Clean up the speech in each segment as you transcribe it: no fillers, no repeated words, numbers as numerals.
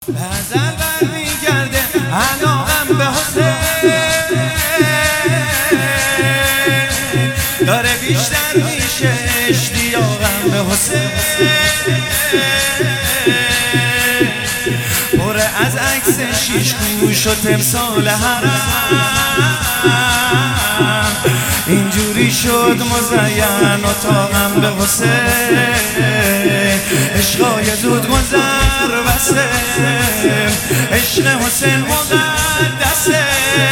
غزل برمیگرده علاقم به حسین داره بیشتر میشه اشتیاقم به حسین پر از عکس شیش گوش و تمثال حرم اینجوری شد مزین اتاقم به حسین عشقای زود گذر وسه عشق حسین مقدسه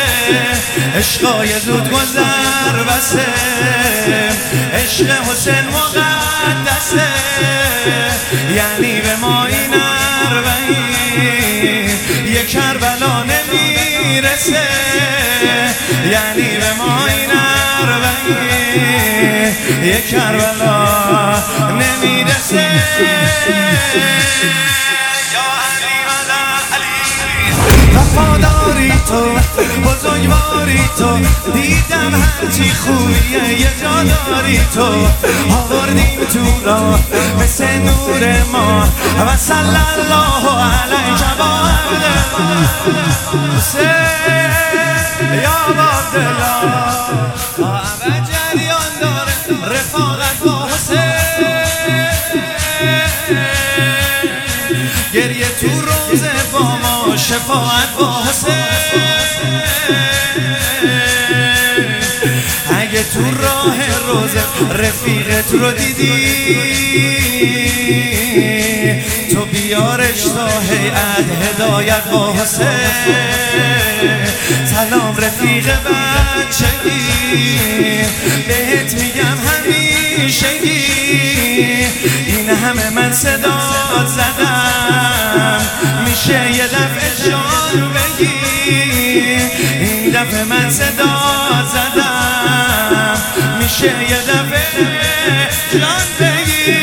عشقای زود گذر وسه عشق حسین مقدسه یعنی به ما این اربعین یک کربلا نمیرسه یعنی به ما این اربعین یک کربلا نمیرسه وفاداری تو بزرگواری تو دیدم هرچی خوبیه یه جا داری تو آوردیم تو را مثل نور ما و صلی الله علیک و عبدالله یا عبدالله ابد جریان داره رفاقت با حسین گریه تو روزه با ما شفاعت با حسین اگه تو راه روزه رفیقت رو دیدی تو بیارش تا هیئت هدایت با حسین سلام رفیق بچگی بهت میگم همیشگی این همه من صدات زدم میشه یه دفعه جان بگی این دفعه من صدات زدم میشه یه دفعه جان بگی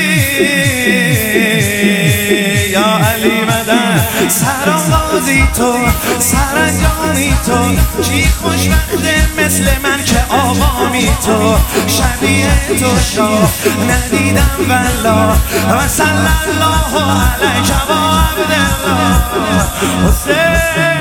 یا علی مدد سرآغازی تو سرانجامی تو کی خوشبخته مثل من که آقامی تو شبیه تو شاه ندیدم والله و صلی الله علیک و عبدالله حسین